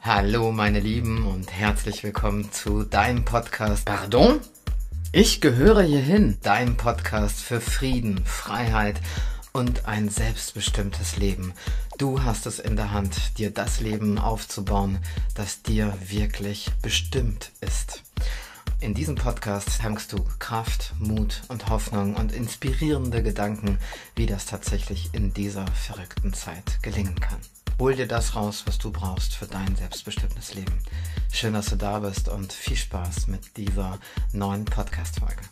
Hallo meine Lieben und herzlich willkommen zu deinem Podcast. Pardon? Ich gehöre hierhin. Dein Podcast für Frieden, Freiheit und ein selbstbestimmtes Leben. Du hast es in der Hand, dir das Leben aufzubauen, das dir wirklich bestimmt ist. In diesem Podcast tankst du Kraft, Mut und Hoffnung und inspirierende Gedanken, wie das tatsächlich in dieser verrückten Zeit gelingen kann. Hol dir das raus, was du brauchst für dein selbstbestimmtes Leben. Schön, dass du da bist und viel Spaß mit dieser neuen Podcast-Folge.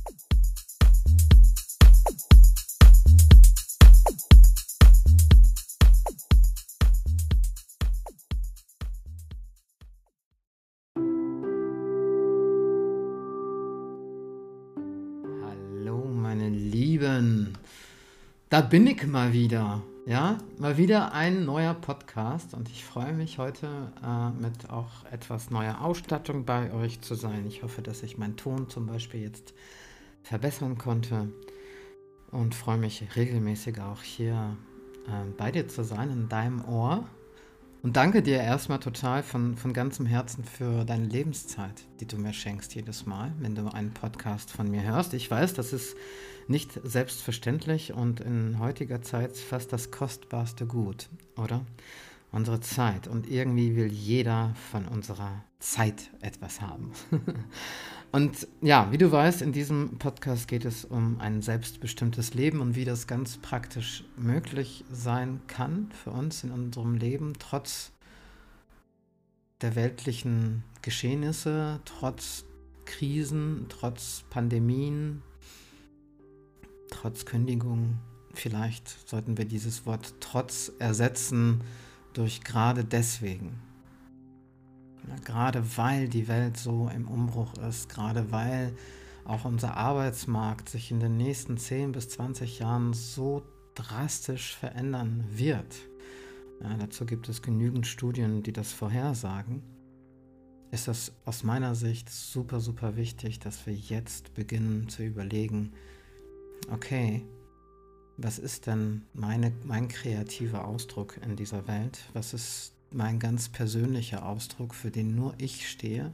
Hallo meine Lieben, da bin ich mal wieder. Ja, mal wieder ein neuer Podcast und ich freue mich heute mit auch etwas neuer Ausstattung bei euch zu sein. Ich hoffe, dass ich meinen Ton zum Beispiel jetzt verbessern konnte und freue mich regelmäßig auch hier bei dir zu sein, in deinem Ohr. Und danke dir erstmal total von ganzem Herzen für deine Lebenszeit, die du mir schenkst jedes Mal, wenn du einen Podcast von mir hörst. Ich weiß, das ist nicht selbstverständlich und in heutiger Zeit fast das kostbarste Gut, oder? Unsere Zeit. Und irgendwie will jeder von unserer Zeit etwas haben. Und ja, wie du weißt, in diesem Podcast geht es um ein selbstbestimmtes Leben und wie das ganz praktisch möglich sein kann für uns in unserem Leben, trotz der weltlichen Geschehnisse, trotz Krisen, trotz Pandemien, trotz Kündigung. Vielleicht sollten wir dieses Wort trotz ersetzen durch gerade deswegen. Ja, gerade weil die Welt so im Umbruch ist, gerade weil auch unser Arbeitsmarkt sich in den nächsten 10 bis 20 Jahren so drastisch verändern wird. Ja, dazu gibt es genügend Studien, die das vorhersagen. Ist das aus meiner Sicht super, super wichtig, dass wir jetzt beginnen zu überlegen, okay, was ist denn mein kreativer Ausdruck in dieser Welt? Was ist mein ganz persönlicher Ausdruck, für den nur ich stehe?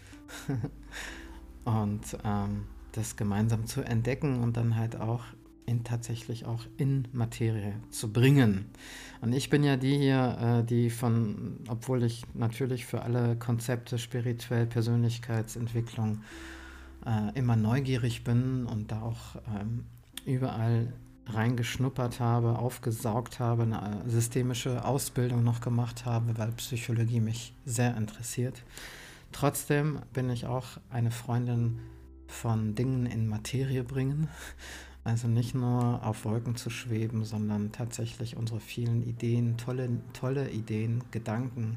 Und das gemeinsam zu entdecken und dann halt auch tatsächlich auch in Materie zu bringen. Und ich bin ja die hier, obwohl ich natürlich für alle Konzepte spirituell Persönlichkeitsentwicklung immer neugierig bin und da auch überall reingeschnuppert habe, aufgesaugt habe, eine systemische Ausbildung noch gemacht habe, weil Psychologie mich sehr interessiert. Trotzdem bin ich auch eine Freundin von Dingen in Materie bringen. Also nicht nur auf Wolken zu schweben, sondern tatsächlich unsere vielen Ideen, tolle Ideen, Gedanken,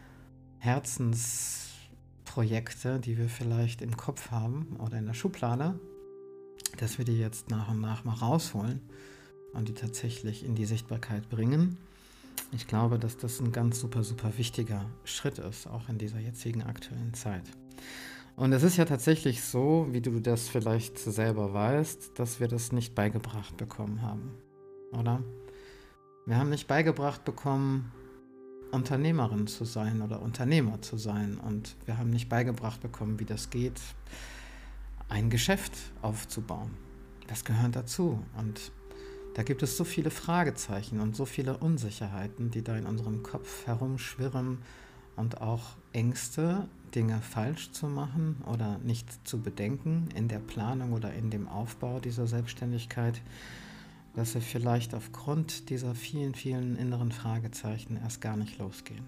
Herzensprojekte, die wir vielleicht im Kopf haben oder in der Schublade, dass wir die jetzt nach und nach mal rausholen und die tatsächlich in die Sichtbarkeit bringen. Ich glaube, dass das ein ganz super, super wichtiger Schritt ist, auch in dieser jetzigen aktuellen Zeit. Und es ist ja tatsächlich so, wie du das vielleicht selber weißt, dass wir das nicht beigebracht bekommen haben, oder? Wir haben nicht beigebracht bekommen, Unternehmerin zu sein oder Unternehmer zu sein. Und wir haben nicht beigebracht bekommen, wie das geht, ein Geschäft aufzubauen. Das gehört dazu. Und da gibt es so viele Fragezeichen und so viele Unsicherheiten, die da in unserem Kopf herumschwirren und auch Ängste, Dinge falsch zu machen oder nicht zu bedenken in der Planung oder in dem Aufbau dieser Selbstständigkeit, dass wir vielleicht aufgrund dieser vielen, vielen inneren Fragezeichen erst gar nicht losgehen.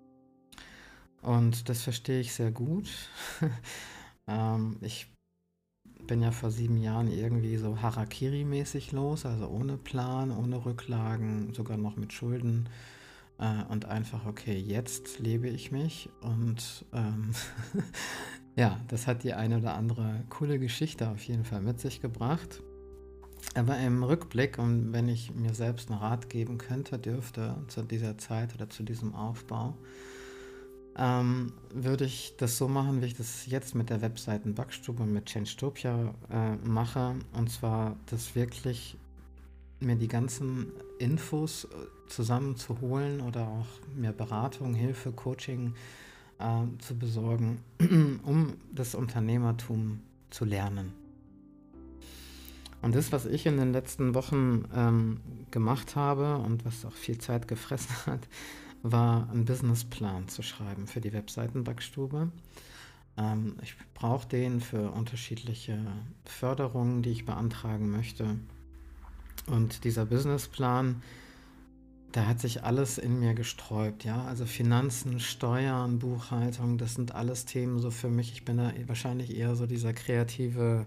Und das verstehe ich sehr gut. Ich bin ja vor 7 Jahren irgendwie so Harakiri-mäßig los, also ohne Plan, ohne Rücklagen, sogar noch mit Schulden und einfach, okay, jetzt lebe ich mich und ja, das hat die eine oder andere coole Geschichte auf jeden Fall mit sich gebracht. Aber im Rückblick, und wenn ich mir selbst einen Rat geben könnte, dürfte zu dieser Zeit oder zu diesem Aufbau, würde ich das so machen, wie ich das jetzt mit der Webseitenbackstube und mit Changestopia mache. Und zwar das wirklich mir die ganzen Infos zusammenzuholen oder auch mir Beratung, Hilfe, Coaching zu besorgen, um das Unternehmertum zu lernen. Und das, was ich in den letzten Wochen gemacht habe und was auch viel Zeit gefressen hat, war einen Businessplan zu schreiben für die Webseitenbackstube. Ich brauche den für unterschiedliche Förderungen, die ich beantragen möchte. Und dieser Businessplan, da hat sich alles in mir gesträubt, ja. Also Finanzen, Steuern, Buchhaltung, das sind alles Themen so für mich. Ich bin da wahrscheinlich eher so dieser kreative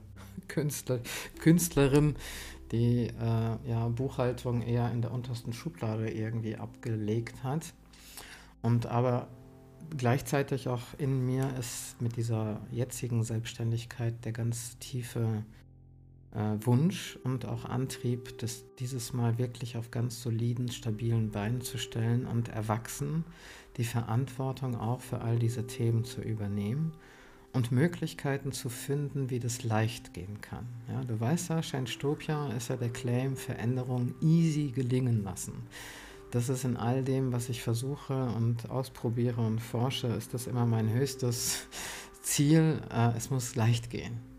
Künstlerin, die ja Buchhaltung eher in der untersten Schublade irgendwie abgelegt hat. Und aber gleichzeitig auch in mir ist mit dieser jetzigen Selbstständigkeit der ganz tiefe Wunsch und auch Antrieb, das dieses Mal wirklich auf ganz soliden, stabilen Beinen zu stellen und erwachsen die Verantwortung auch für all diese Themen zu übernehmen und Möglichkeiten zu finden, wie das leicht gehen kann. Ja, du weißt ja, Scheinstopia ist ja der Claim, Veränderung easy gelingen lassen. Das ist in all dem, was ich versuche und ausprobiere und forsche, ist das immer mein höchstes Ziel. Es muss leicht gehen.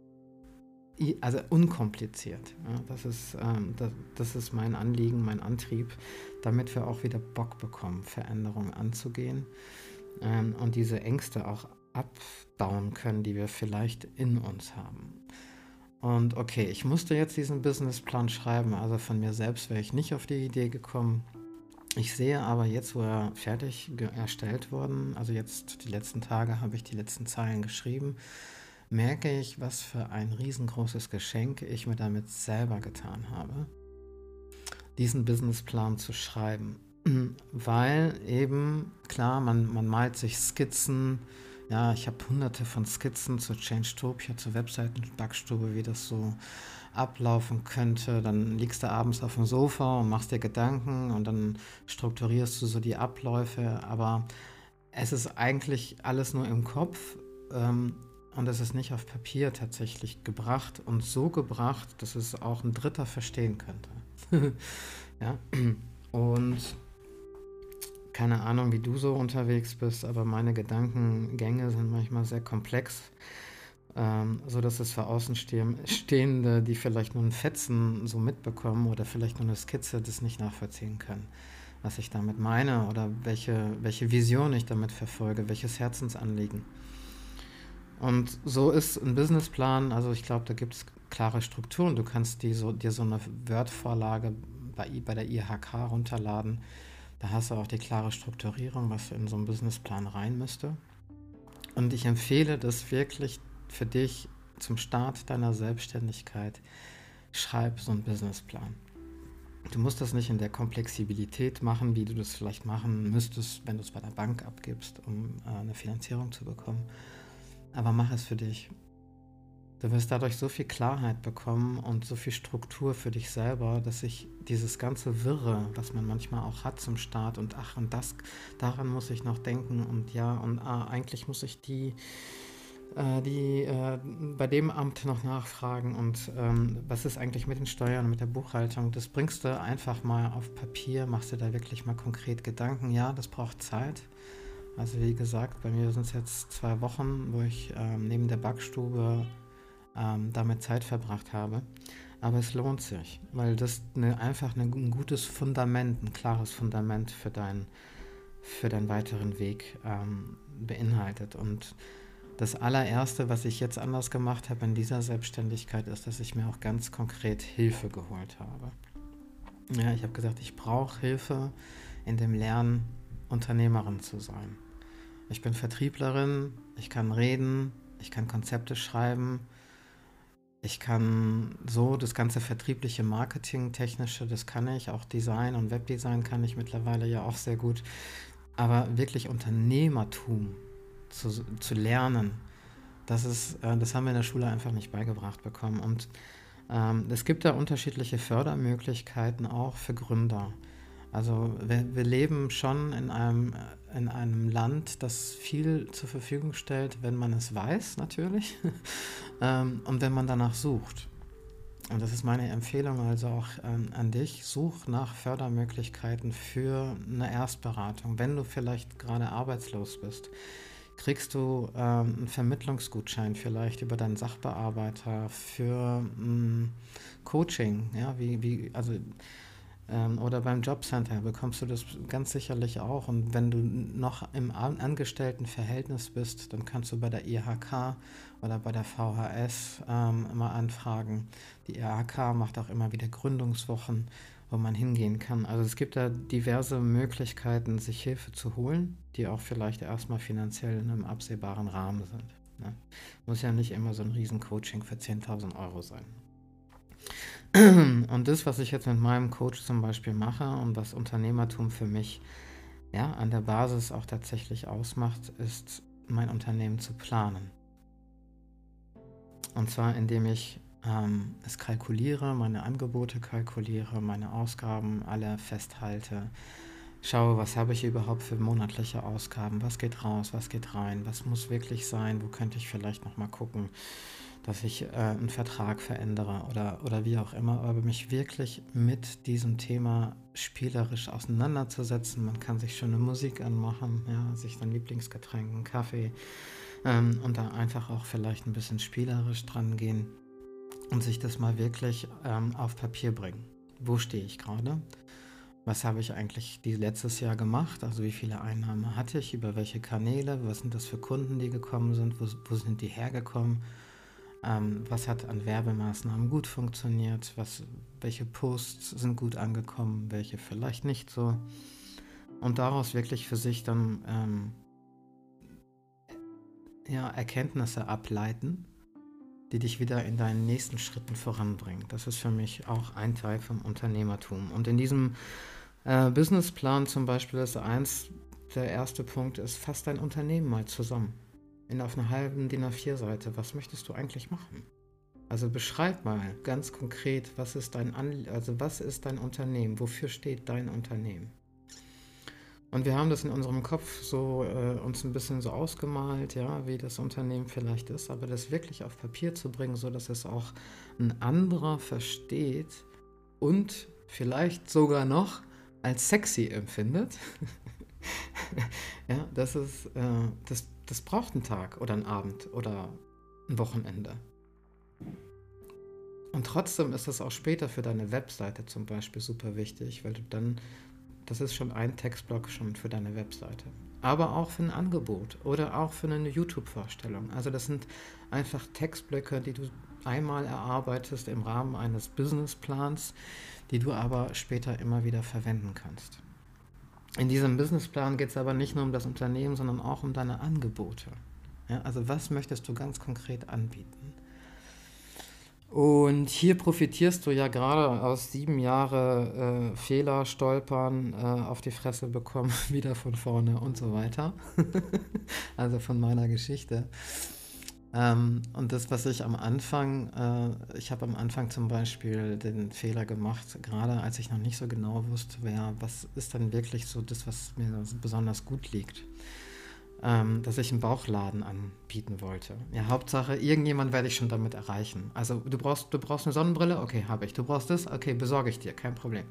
Also unkompliziert. Ja, das ist mein Anliegen, mein Antrieb, damit wir auch wieder Bock bekommen, Veränderungen anzugehen und diese Ängste auch abbauen können, die wir vielleicht in uns haben. Und okay, ich musste jetzt diesen Businessplan schreiben, also von mir selbst wäre ich nicht auf die Idee gekommen. Ich sehe aber jetzt, wo er fertig erstellt worden, also jetzt die letzten Tage habe ich die letzten Zeilen geschrieben, merke ich, was für ein riesengroßes Geschenk ich mir damit selber getan habe, diesen Businessplan zu schreiben. Weil eben, klar, man malt sich Skizzen, ja, ich habe hunderte von Skizzen zur Changetopia, zur Webseitenbackstube, wie das so ablaufen könnte. Dann liegst du abends auf dem Sofa und machst dir Gedanken und dann strukturierst du so die Abläufe, aber es ist eigentlich alles nur im Kopf. Und es ist nicht auf Papier tatsächlich gebracht und so gebracht, dass es auch ein Dritter verstehen könnte. Ja? Und keine Ahnung, wie du so unterwegs bist, aber meine Gedankengänge sind manchmal sehr komplex, so dass es für Außenstehende, die vielleicht nur einen Fetzen so mitbekommen oder vielleicht nur eine Skizze, das nicht nachvollziehen können, was ich damit meine oder welche Vision ich damit verfolge, welches Herzensanliegen. Und so ist ein Businessplan, also ich glaube, da gibt es klare Strukturen. Du kannst dir so eine Word-Vorlage bei der IHK runterladen. Da hast du auch die klare Strukturierung, was in so einen Businessplan rein müsste. Und ich empfehle das wirklich für dich zum Start deiner Selbstständigkeit. Schreib so einen Businessplan. Du musst das nicht in der Komplexibilität machen, wie du das vielleicht machen müsstest, wenn du es bei der Bank abgibst, um eine Finanzierung zu bekommen. Aber mach es für dich. Du wirst dadurch so viel Klarheit bekommen und so viel Struktur für dich selber, dass sich dieses ganze Wirre, was man manchmal auch hat zum Start und ach und das, daran muss ich noch denken und ja und eigentlich muss ich bei dem Amt noch nachfragen und was ist eigentlich mit den Steuern und mit der Buchhaltung, das bringst du einfach mal auf Papier, machst dir da wirklich mal konkret Gedanken. Ja, das braucht Zeit. Also wie gesagt, bei mir sind es jetzt 2 Wochen, wo ich neben der Backstube damit Zeit verbracht habe. Aber es lohnt sich, weil das einfach ein gutes Fundament, ein klares Fundament für deinen weiteren Weg beinhaltet. Und das allererste, was ich jetzt anders gemacht habe in dieser Selbstständigkeit, ist, dass ich mir auch ganz konkret Hilfe geholt habe. Ja, ich habe gesagt, ich brauche Hilfe in dem Lernen, Unternehmerin zu sein. Ich bin Vertrieblerin, ich kann reden, ich kann Konzepte schreiben, ich kann so das ganze vertriebliche Marketing, technische, das kann ich, auch Design und Webdesign kann ich mittlerweile ja auch sehr gut, aber wirklich Unternehmertum zu lernen, das haben wir in der Schule einfach nicht beigebracht bekommen und es gibt da unterschiedliche Fördermöglichkeiten auch für Gründer. Also wir leben schon in einem Land, das viel zur Verfügung stellt, wenn man es weiß natürlich und wenn man danach sucht. Und das ist meine Empfehlung also auch an dich. Such nach Fördermöglichkeiten für eine Erstberatung. Wenn du vielleicht gerade arbeitslos bist, kriegst du einen Vermittlungsgutschein vielleicht über deinen Sachbearbeiter für Coaching, ja, oder beim Jobcenter bekommst du das ganz sicherlich auch. Und wenn du noch im Angestelltenverhältnis bist, dann kannst du bei der IHK oder bei der VHS immer anfragen. Die IHK macht auch immer wieder Gründungswochen, wo man hingehen kann. Also es gibt da diverse Möglichkeiten, sich Hilfe zu holen, die auch vielleicht erstmal finanziell in einem absehbaren Rahmen sind. Ne? Muss ja nicht immer so ein Riesen-Coaching für 10.000 Euro sein. Und das, was ich jetzt mit meinem Coach zum Beispiel mache und was Unternehmertum für mich ja, an der Basis auch tatsächlich ausmacht, ist, mein Unternehmen zu planen. Und zwar, indem ich es kalkuliere, meine Angebote kalkuliere, meine Ausgaben alle festhalte, schaue, was habe ich überhaupt für monatliche Ausgaben, was geht raus, was geht rein, was muss wirklich sein, wo könnte ich vielleicht nochmal gucken, dass ich einen Vertrag verändere oder wie auch immer, aber mich wirklich mit diesem Thema spielerisch auseinanderzusetzen. Man kann sich schöne Musik anmachen, ja, sich sein Lieblingsgetränk, einen Kaffee und da einfach auch vielleicht ein bisschen spielerisch dran gehen und sich das mal wirklich auf Papier bringen. Wo stehe ich gerade? Was habe ich eigentlich letztes Jahr gemacht? Also wie viele Einnahmen hatte ich? Über welche Kanäle? Was sind das für Kunden, die gekommen sind? Wo sind die hergekommen? Was hat an Werbemaßnahmen gut funktioniert? Welche Posts sind gut angekommen? Welche vielleicht nicht so? Und daraus wirklich für sich dann ja, Erkenntnisse ableiten, die dich wieder in deinen nächsten Schritten voranbringen. Das ist für mich auch ein Teil vom Unternehmertum. Und in diesem Businessplan zum Beispiel ist der erste Punkt ist, fass dein Unternehmen mal zusammen. Auf einer halben DIN A4-Seite. Was möchtest du eigentlich machen? Also beschreib mal ganz konkret, was ist dein Unternehmen? Wofür steht dein Unternehmen? Und wir haben das in unserem Kopf so uns ein bisschen so ausgemalt, ja, wie das Unternehmen vielleicht ist, aber das wirklich auf Papier zu bringen, so dass es auch ein anderer versteht und vielleicht sogar noch als sexy empfindet. Ja, das braucht einen Tag oder einen Abend oder ein Wochenende. Und trotzdem ist das auch später für deine Webseite zum Beispiel super wichtig, weil das ist schon ein Textblock schon für deine Webseite. Aber auch für ein Angebot oder auch für eine YouTube-Vorstellung. Also das sind einfach Textblöcke, die du einmal erarbeitest im Rahmen eines Businessplans, die du aber später immer wieder verwenden kannst. In diesem Businessplan geht es aber nicht nur um das Unternehmen, sondern auch um deine Angebote. Ja, also was möchtest du ganz konkret anbieten? Und hier profitierst du ja gerade aus 7 Jahre Fehler, Stolpern, auf die Fresse bekommen, wieder von vorne und so weiter. Also von meiner Geschichte. Und das, was ich ich habe am Anfang zum Beispiel den Fehler gemacht, gerade als ich noch nicht so genau wusste, was ist denn wirklich so das, was mir besonders gut liegt, dass ich einen Bauchladen anbieten wollte. Ja, Hauptsache, irgendjemand werde ich schon damit erreichen. Also du brauchst eine Sonnenbrille? Okay, habe ich. Du brauchst das? Okay, besorge ich dir, kein Problem.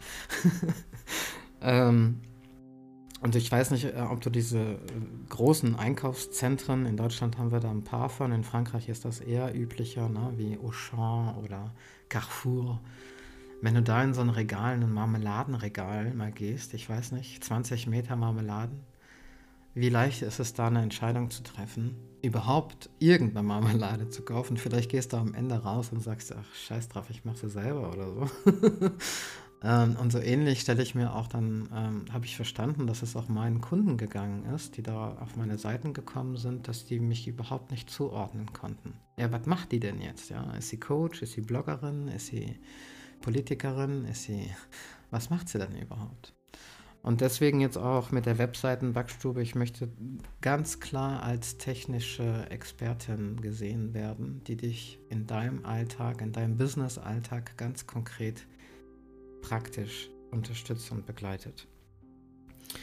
Und ich weiß nicht, ob du diese großen Einkaufszentren, in Deutschland haben wir da ein paar von, in Frankreich ist das eher üblicher, ne, wie Auchan oder Carrefour. Wenn du da in so ein Regal, ein Marmeladenregal mal gehst, ich weiß nicht, 20 Meter Marmeladen, wie leicht ist es da eine Entscheidung zu treffen, überhaupt irgendeine Marmelade zu kaufen? Vielleicht gehst du am Ende raus und sagst, ach scheiß drauf, ich mache sie selber oder so. Und so ähnlich stelle ich mir auch dann, habe ich verstanden, dass es auch meinen Kunden gegangen ist, die da auf meine Seiten gekommen sind, dass die mich überhaupt nicht zuordnen konnten. Ja, was macht die denn jetzt? Ja, ist sie Coach? Ist sie Bloggerin? Ist sie Politikerin? Was macht sie denn überhaupt? Und deswegen jetzt auch mit der Webseitenbackstube, ich möchte ganz klar als technische Expertin gesehen werden, die dich in deinem Alltag, in deinem Business-Alltag ganz konkret praktisch unterstützt und begleitet.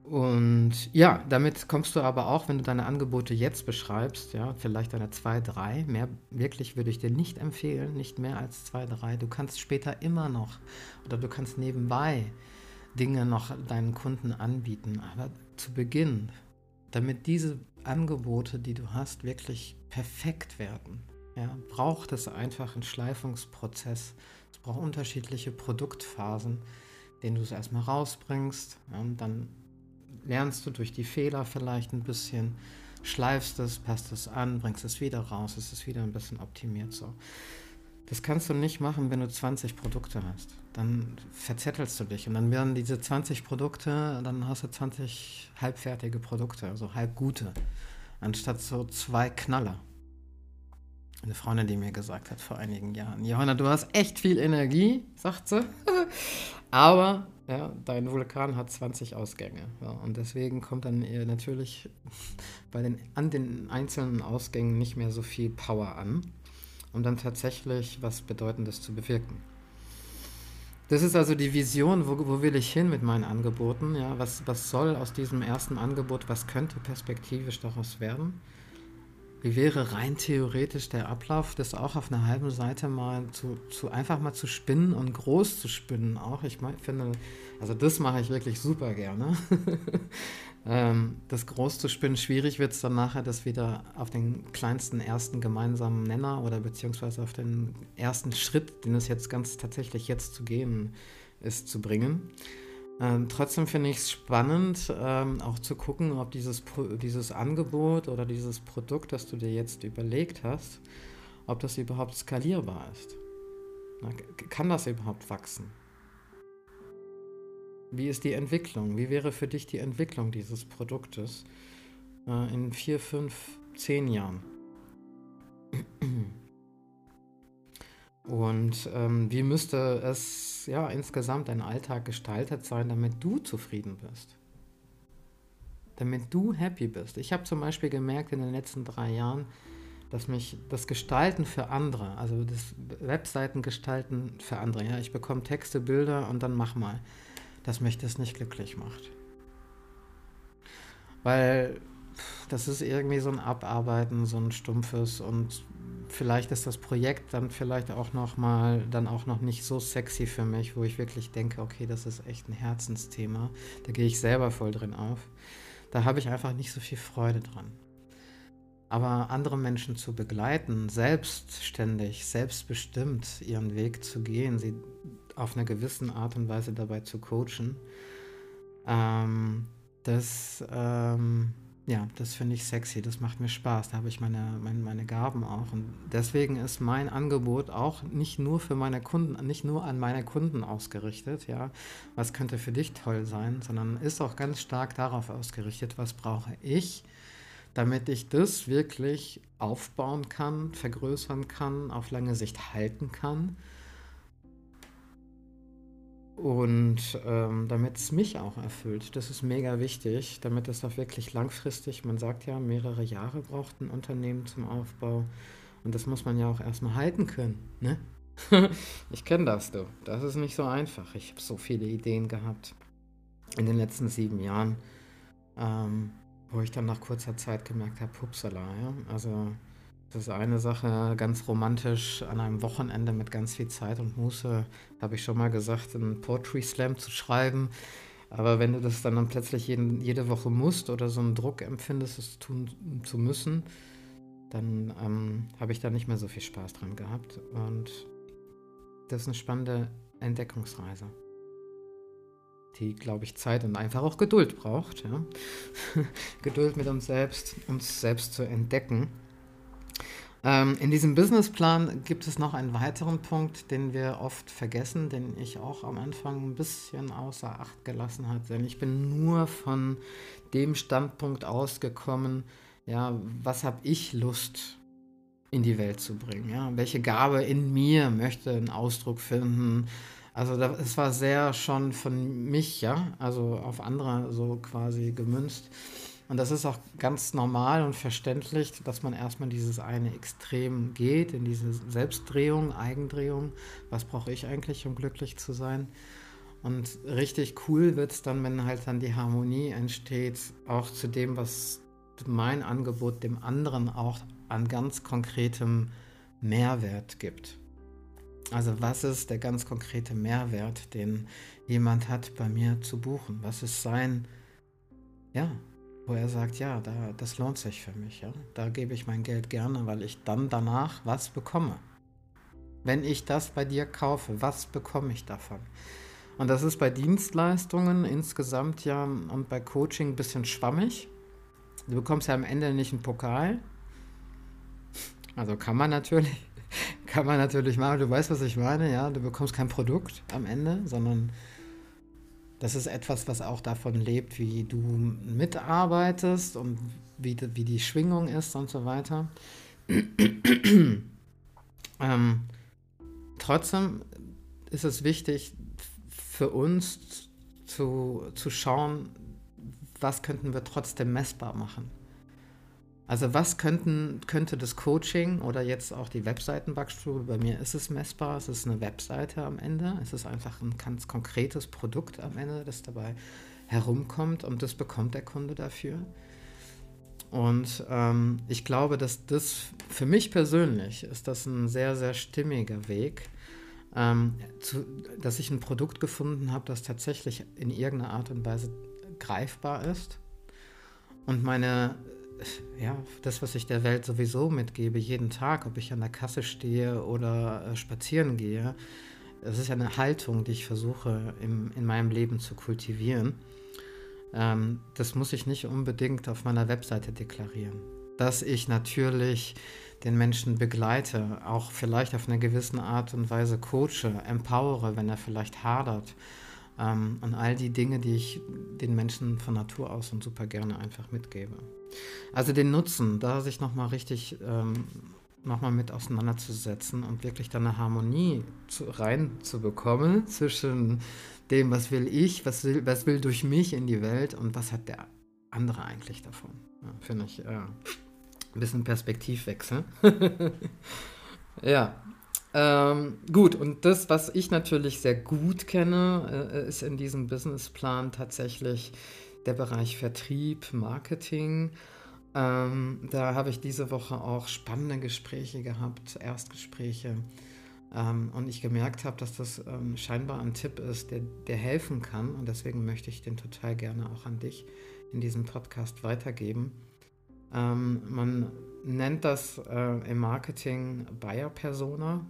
Und ja, damit kommst du aber auch, wenn du deine Angebote jetzt beschreibst, ja, vielleicht deine 2, 3, mehr wirklich würde ich dir nicht empfehlen, nicht mehr als 2, 3. Du kannst später immer noch oder du kannst nebenbei Dinge noch deinen Kunden anbieten, aber zu Beginn, damit diese Angebote, die du hast, wirklich perfekt werden, ja, braucht es einfach einen Schleifungsprozess. Es braucht unterschiedliche Produktphasen, den du es erstmal rausbringst, ja, und dann lernst du durch die Fehler vielleicht ein bisschen, schleifst es, passt es an, bringst es wieder raus, es ist wieder ein bisschen optimiert so. Das kannst du nicht machen, wenn du 20 Produkte hast. Dann verzettelst du dich und dann werden diese 20 Produkte, dann hast du 20 halbfertige Produkte, also halb gute, anstatt so 2 Knaller. Eine Freundin, die mir gesagt hat vor einigen Jahren, Johanna, du hast echt viel Energie, sagt sie, aber ja, dein Vulkan hat 20 Ausgänge. Ja, und deswegen kommt dann natürlich an den einzelnen Ausgängen nicht mehr so viel Power an, um dann tatsächlich was Bedeutendes zu bewirken. Das ist also die Vision, wo will ich hin mit meinen Angeboten? Ja, was soll aus diesem ersten Angebot, was könnte perspektivisch daraus werden? Wie wäre rein theoretisch der Ablauf, das auch auf einer halben Seite mal einfach mal zu spinnen und groß zu spinnen auch? Finde, also das mache ich wirklich super gerne. Das groß zu spinnen, schwierig wird es dann nachher, das wieder auf den kleinsten ersten gemeinsamen Nenner oder beziehungsweise auf den ersten Schritt, den es jetzt ganz tatsächlich jetzt zu gehen ist, zu bringen. Trotzdem finde ich es spannend, auch zu gucken, ob dieses Angebot oder dieses Produkt, das du dir jetzt überlegt hast, ob das überhaupt skalierbar ist. Na, kann das überhaupt wachsen? Wie ist die Entwicklung? Wie wäre für dich die Entwicklung dieses Produktes in 4, 5, 10 Jahren? Und wie müsste es ja insgesamt dein Alltag gestaltet sein, damit du zufrieden bist? Damit du happy bist. Ich habe zum Beispiel gemerkt in den letzten 3 Jahren, dass mich das Gestalten für andere, also das Webseiten gestalten für andere, ja, ich bekomme Texte, Bilder und dann mach mal, dass mich das nicht glücklich macht. Weil das ist irgendwie so ein Abarbeiten, so ein stumpfes und vielleicht ist das Projekt dann vielleicht auch noch mal, dann auch noch nicht so sexy für mich, wo ich wirklich denke, okay, das ist echt ein Herzensthema, da gehe ich selber voll drin auf. Da habe ich einfach nicht so viel Freude dran. Aber andere Menschen zu begleiten, selbstständig, selbstbestimmt ihren Weg zu gehen, sie auf eine gewisse Art und Weise dabei zu coachen, ähm, das, ja, das finde ich sexy, das macht mir Spaß, da habe ich meine Gaben auch. Und deswegen ist mein Angebot auch nicht nur für meine Kunden, nicht nur an meine Kunden ausgerichtet, ja, was könnte für dich toll sein, sondern ist auch ganz stark darauf ausgerichtet, was brauche ich, damit ich das wirklich aufbauen kann, vergrößern kann, auf lange Sicht halten kann und damit es mich auch erfüllt. Das ist mega wichtig, damit es auch wirklich langfristig, man sagt ja, mehrere Jahre braucht ein Unternehmen zum Aufbau und das muss man ja auch erstmal halten können, ne? Ich kenne das, du. Das ist nicht so einfach. Ich habe so viele Ideen gehabt in den letzten 7 Jahren, ähm, wo ich dann nach kurzer Zeit gemerkt habe, hupsala, ja. Also das ist eine Sache, ganz romantisch an einem Wochenende mit ganz viel Zeit und Muße, habe ich schon mal gesagt, einen Poetry Slam zu schreiben. Aber wenn du das dann plötzlich jede Woche musst oder so einen Druck empfindest, es tun zu müssen, dann habe ich da nicht mehr so viel Spaß dran gehabt. Und das ist eine spannende Entdeckungsreise, die, glaube ich, Zeit und einfach auch Geduld braucht. Ja? Geduld mit uns selbst zu entdecken. In diesem Businessplan gibt es noch einen weiteren Punkt, den wir oft vergessen, den ich auch am Anfang ein bisschen außer Acht gelassen habe. Denn ich bin nur von dem Standpunkt ausgekommen, ja, was habe ich Lust in die Welt zu bringen? Ja? Welche Gabe in mir möchte einen Ausdruck finden? Also es war sehr schon von mich, ja, also auf andere so quasi gemünzt. Und das ist auch ganz normal und verständlich, dass man erstmal dieses eine Extrem geht, in diese Selbstdrehung, Eigendrehung. Was brauche ich eigentlich, um glücklich zu sein? Und richtig cool wird es dann, wenn halt dann die Harmonie entsteht, auch zu dem, was mein Angebot dem anderen auch an ganz konkretem Mehrwert gibt. Also was ist der ganz konkrete Mehrwert, den jemand hat, bei mir zu buchen? Was ist sein, ja, wo er sagt, ja, das lohnt sich für mich, ja. Da gebe ich mein Geld gerne, weil ich dann danach was bekomme. Wenn ich das bei dir kaufe, was bekomme ich davon? Und das ist bei Dienstleistungen insgesamt ja und bei Coaching ein bisschen schwammig. Du bekommst ja am Ende nicht einen Pokal. Also kann man natürlich machen, du weißt, was ich meine, ja. Du bekommst kein Produkt am Ende, sondern das ist etwas, was auch davon lebt, wie du mitarbeitest und wie die Schwingung ist und so weiter. ähm, Trotzdem ist es wichtig für uns zu schauen, was könnten wir trotzdem messbar machen. Also was könnte das Coaching oder jetzt auch die Webseitenbackstube, bei mir ist es messbar, es ist eine Webseite am Ende, es ist einfach ein ganz konkretes Produkt am Ende, das dabei herumkommt und das bekommt der Kunde dafür. Und ich glaube, dass das für mich persönlich ist das ein sehr, sehr stimmiger Weg, dass ich ein Produkt gefunden habe, das tatsächlich in irgendeiner Art und Weise greifbar ist. Und das, was ich der Welt sowieso mitgebe, jeden Tag, ob ich an der Kasse stehe oder spazieren gehe, das ist ja eine Haltung, die ich versuche in meinem Leben zu kultivieren. Das muss ich nicht unbedingt auf meiner Webseite deklarieren. Dass ich natürlich den Menschen begleite, auch vielleicht auf eine gewisse Art und Weise coache, empowere, wenn er vielleicht hadert. Und all die Dinge, die ich den Menschen von Natur aus und super gerne einfach mitgebe. Also den Nutzen, da sich nochmal richtig nochmal mit auseinanderzusetzen und wirklich dann eine Harmonie reinzubekommen zwischen dem, was will ich, was will durch mich in die Welt und was hat der andere eigentlich davon. Ja, finde ich ein bisschen Perspektivwechsel. Ja, gut, und das, was ich natürlich sehr gut kenne, ist in diesem Businessplan tatsächlich der Bereich Vertrieb, Marketing. Da habe ich diese Woche auch spannende Gespräche gehabt, Erstgespräche. Und ich gemerkt habe, dass das scheinbar ein Tipp ist, der helfen kann. Und deswegen möchte ich den total gerne auch an dich in diesem Podcast weitergeben. Man nennt das im Marketing Buyer Persona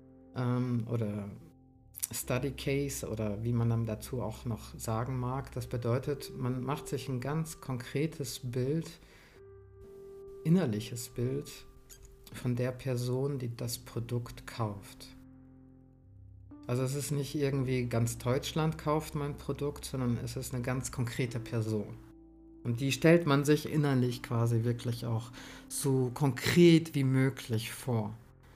oder Study Case oder wie man dann dazu auch noch sagen mag. Das bedeutet, man macht sich ein ganz konkretes Bild, innerliches Bild von der Person, die das Produkt kauft. Also es ist nicht irgendwie ganz Deutschland kauft mein Produkt, sondern es ist eine ganz konkrete Person. Und die stellt man sich innerlich quasi wirklich auch so konkret wie möglich vor.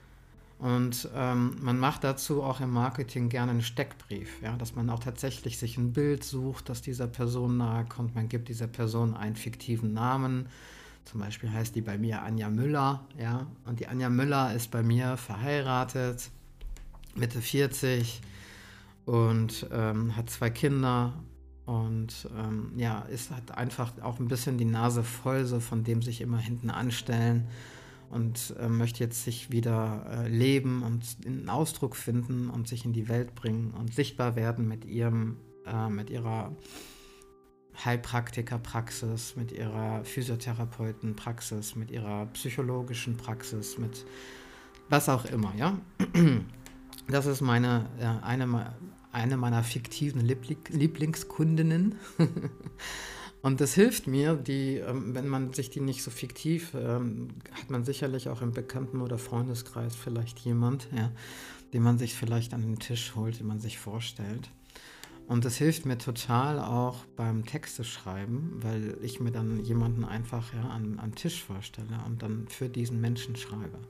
Und man macht dazu auch im Marketing gerne einen Steckbrief, ja, dass man auch tatsächlich sich ein Bild sucht, das dieser Person nahe kommt. Man gibt dieser Person einen fiktiven Namen. Zum Beispiel heißt die bei mir Anja Müller, ja, und die Anja Müller ist bei mir verheiratet, Mitte 40 und hat 2 Kinder und hat einfach auch ein bisschen die Nase voll so von dem sich immer hinten anstellen und möchte jetzt sich wieder leben und in Ausdruck finden und sich in die Welt bringen und sichtbar werden mit ihrer Heilpraktikerpraxis, mit ihrer Physiotherapeutenpraxis, mit ihrer psychologischen Praxis, mit was auch immer, ja. Das ist eine meiner fiktiven Lieblingskundinnen. Und das hilft mir, wenn man sich die nicht so fiktiv, hat man sicherlich auch im Bekannten- oder Freundeskreis vielleicht jemand, ja, den man sich vielleicht an den Tisch holt, den man sich vorstellt. Und das hilft mir total auch beim Texte schreiben, weil ich mir dann jemanden einfach am Tisch vorstelle und dann für diesen Menschen schreibe.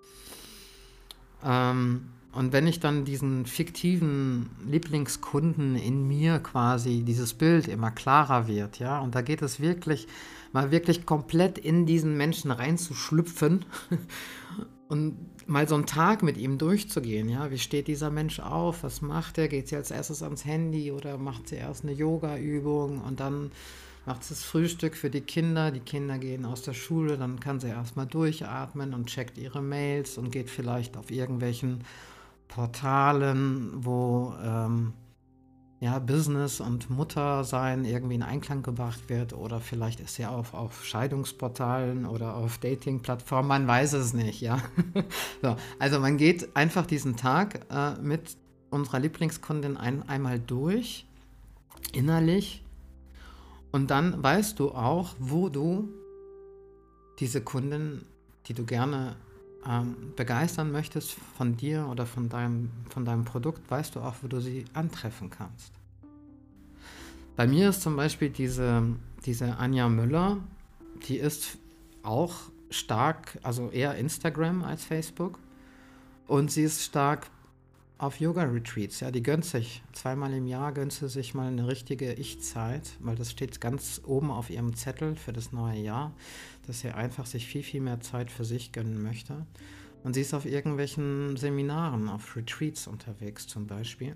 Und wenn ich dann diesen fiktiven Lieblingskunden in mir quasi dieses Bild immer klarer wird, ja, und da geht es wirklich, mal wirklich komplett in diesen Menschen reinzuschlüpfen Und mal so einen Tag mit ihm durchzugehen, ja, wie steht dieser Mensch auf, was macht er, geht sie als erstes ans Handy oder macht sie erst eine Yoga-Übung und dann macht sie das Frühstück für die Kinder gehen aus der Schule, dann kann sie erstmal durchatmen und checkt ihre Mails und geht vielleicht auf irgendwelchen Portalen, wo ja, Business und Muttersein irgendwie in Einklang gebracht wird oder vielleicht ist sie auf Scheidungsportalen oder auf Dating-Plattformen, man weiß es nicht, ja. So, also man geht einfach diesen Tag mit unserer Lieblingskundin einmal durch, innerlich, und dann weißt du auch, wo du diese Kundin, die du gerne begeistern möchtest von dir oder von deinem Produkt, weißt du auch, wo du sie antreffen kannst. Bei mir ist zum Beispiel diese Anja Müller, die ist auch stark, also eher Instagram als Facebook. Und sie ist stark auf Yoga-Retreats. Ja, die gönnt sich zweimal im Jahr, gönnt sie sich mal eine richtige Ich-Zeit, weil das steht ganz oben auf ihrem Zettel für das neue Jahr, dass sie einfach sich viel, viel mehr Zeit für sich gönnen möchte. Und sie ist auf irgendwelchen Seminaren, auf Retreats unterwegs zum Beispiel.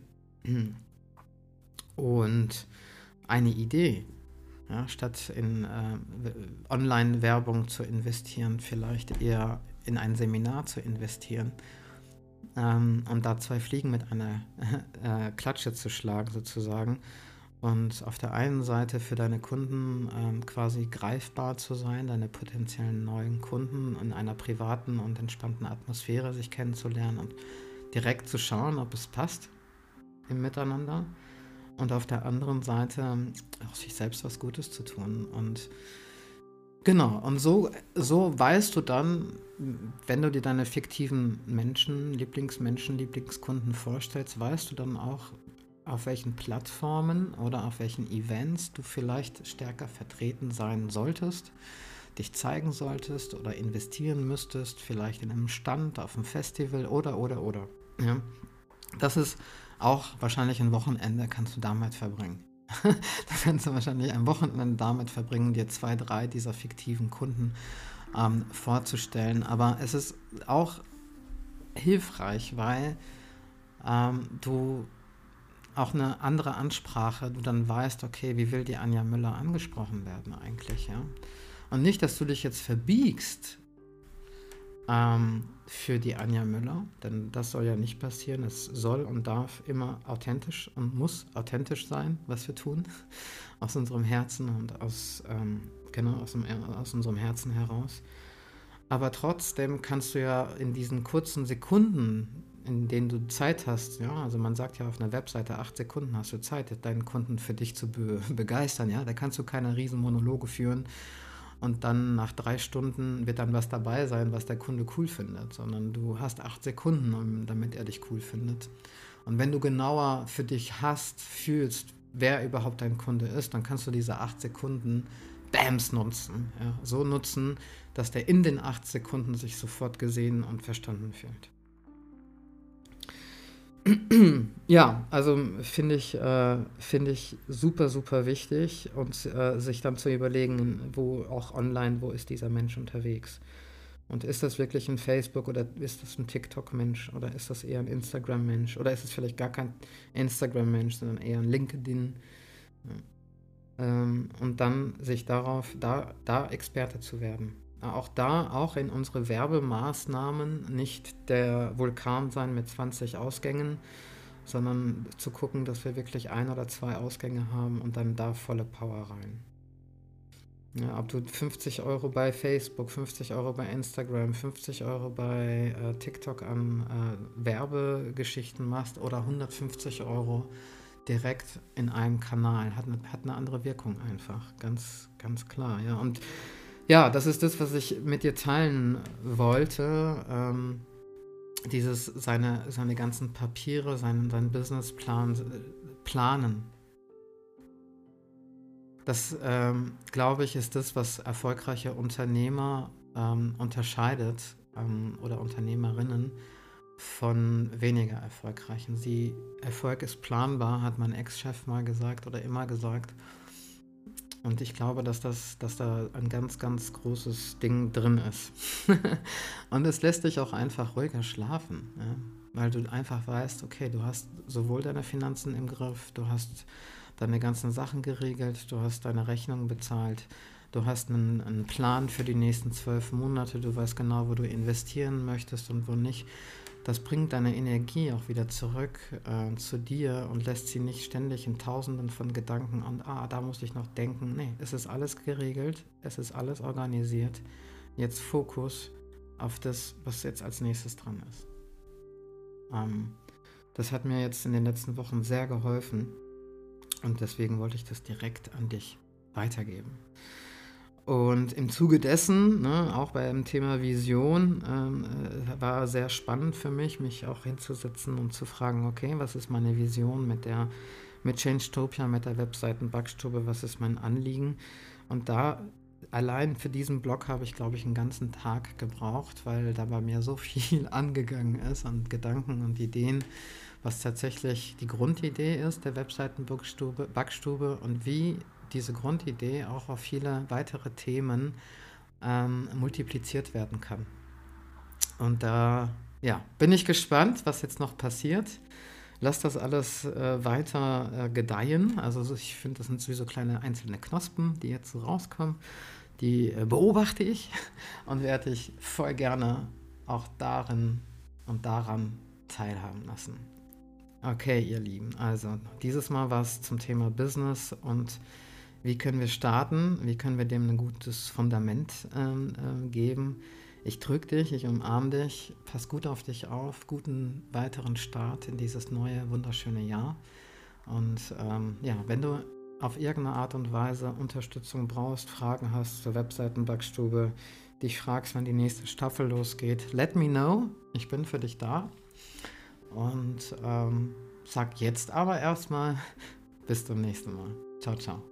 Und eine Idee, ja, statt in Online-Werbung zu investieren, vielleicht eher in ein Seminar zu investieren und da zwei Fliegen mit einer Klatsche zu schlagen sozusagen und auf der einen Seite für deine Kunden quasi greifbar zu sein, deine potenziellen neuen Kunden in einer privaten und entspannten Atmosphäre sich kennenzulernen und direkt zu schauen, ob es passt im Miteinander. Und auf der anderen Seite auch sich selbst was Gutes zu tun. Und genau, und so weißt du dann, wenn du dir deine fiktiven Menschen, Lieblingskunden vorstellst, weißt du dann auch, auf welchen Plattformen oder auf welchen Events du vielleicht stärker vertreten sein solltest, dich zeigen solltest oder investieren müsstest, vielleicht in einem Stand, auf einem Festival oder. Ja. Das ist auch wahrscheinlich ein Wochenende kannst du damit verbringen. Da kannst du wahrscheinlich ein Wochenende damit verbringen, dir 2, 3 dieser fiktiven Kunden vorzustellen. Aber es ist auch hilfreich, weil du auch eine andere Ansprache, du dann weißt, okay, wie will die Anja Müller angesprochen werden eigentlich, ja? Und nicht, dass du dich jetzt verbiegst für die Anja Müller, denn das soll ja nicht passieren. Es soll und darf immer authentisch und muss authentisch sein, was wir tun, aus unserem Herzen und genau, aus unserem Herzen heraus. Aber trotzdem kannst du ja in diesen kurzen Sekunden, in denen du Zeit hast, ja, also man sagt ja auf einer Webseite, 8 Sekunden hast du Zeit, deinen Kunden für dich zu begeistern, ja, da kannst du keine riesen Monologe führen und dann nach 3 Stunden wird dann was dabei sein, was der Kunde cool findet, sondern du hast 8 Sekunden, damit er dich cool findet. Und wenn du genauer für dich fühlst, wer überhaupt dein Kunde ist, dann kannst du diese 8 Sekunden Bams nutzen. Ja, so nutzen, dass der in den 8 Sekunden sich sofort gesehen und verstanden fühlt. Ja, also finde ich super, super wichtig und sich dann zu überlegen, wo auch online, wo ist dieser Mensch unterwegs? Und ist das wirklich ein Facebook oder ist das ein TikTok-Mensch oder ist das eher ein Instagram-Mensch oder ist es vielleicht gar kein Instagram-Mensch, sondern eher ein LinkedIn? Und dann sich darauf, da Experte zu werden. Auch in unsere Werbemaßnahmen nicht der Vulkan sein mit 20 Ausgängen, sondern zu gucken, dass wir wirklich 1 oder 2 Ausgänge haben und dann da volle Power rein. Ja, ob du 50 Euro bei Facebook, 50 Euro bei Instagram, 50 Euro bei TikTok an Werbegeschichten machst oder 150 Euro direkt in einem Kanal, hat eine andere Wirkung einfach, ganz, ganz klar. Ja. Und ja, das ist das, was ich mit dir teilen wollte. Seine ganzen Papiere, seinen Businessplan planen. Das, glaube ich, ist das, was erfolgreiche Unternehmer unterscheidet oder Unternehmerinnen von weniger erfolgreichen. Erfolg ist planbar, hat mein Ex-Chef mal gesagt oder immer gesagt. Und ich glaube, dass da ein ganz, ganz großes Ding drin ist. Und es lässt dich auch einfach ruhiger schlafen, ja? Weil du einfach weißt, okay, du hast sowohl deine Finanzen im Griff, du hast deine ganzen Sachen geregelt, du hast deine Rechnungen bezahlt, du hast einen Plan für die nächsten 12 Monate, du weißt genau, wo du investieren möchtest und wo nicht. Das bringt deine Energie auch wieder zurück zu dir und lässt sie nicht ständig in Tausenden von Gedanken und da muss ich noch denken. Nee, es ist alles geregelt, es ist alles organisiert. Jetzt Fokus auf das, was jetzt als nächstes dran ist. Ähm, Das hat mir jetzt in den letzten Wochen sehr geholfen und deswegen wollte ich das direkt an dich weitergeben. Und im Zuge dessen, ne, auch beim Thema Vision, war sehr spannend für mich, mich auch hinzusetzen und zu fragen, okay, was ist meine Vision mit Changetopia, mit der Webseiten-Backstube, was ist mein Anliegen? Und da allein für diesen Blog habe ich, glaube ich, einen ganzen Tag gebraucht, weil da bei mir so viel angegangen ist an Gedanken und Ideen, was tatsächlich die Grundidee ist der Webseiten-Backstube und wie diese Grundidee auch auf viele weitere Themen multipliziert werden kann. Und da ja, bin ich gespannt, was jetzt noch passiert. Lass das alles weiter gedeihen. Also ich finde, das sind wie so kleine einzelne Knospen, die jetzt so rauskommen. Die beobachte ich und werde ich voll gerne auch darin und daran teilhaben lassen. Okay, ihr Lieben, also dieses Mal war es zum Thema Business und wie können wir starten, wie können wir dem ein gutes Fundament geben. Ich drücke dich, ich umarme dich, pass gut auf dich auf, guten weiteren Start in dieses neue, wunderschöne Jahr. Und ja, wenn du auf irgendeine Art und Weise Unterstützung brauchst, Fragen hast zur Webseitenbackstube, dich fragst, wann die nächste Staffel losgeht, let me know, ich bin für dich da. Und sag jetzt aber erstmal bis zum nächsten Mal. Ciao, ciao.